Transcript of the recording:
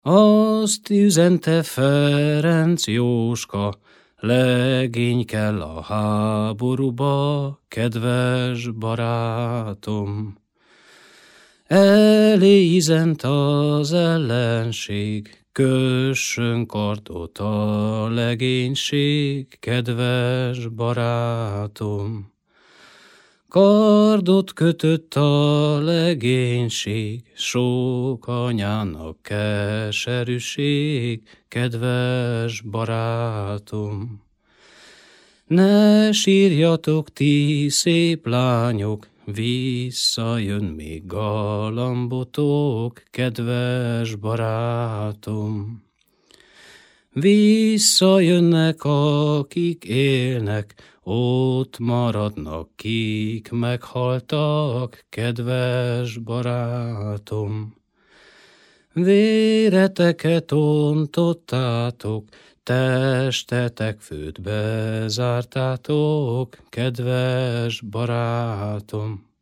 Azt üzente Ferenc Jóska, legény kell a háborúba, kedves barátom. Elé üzent az ellenség, kössön kardot a legénység, kedves barátom. Kardot kötött a legénység, sok anyának keserűség, kedves barátom. Ne sírjatok ti szép lányok, visszajön még galambotok, kedves barátom. Visszajönnek, akik élnek, ott maradnak, kik meghaltak, kedves barátom. Véreteket ontottátok, testetek földbe zártátok, kedves barátom.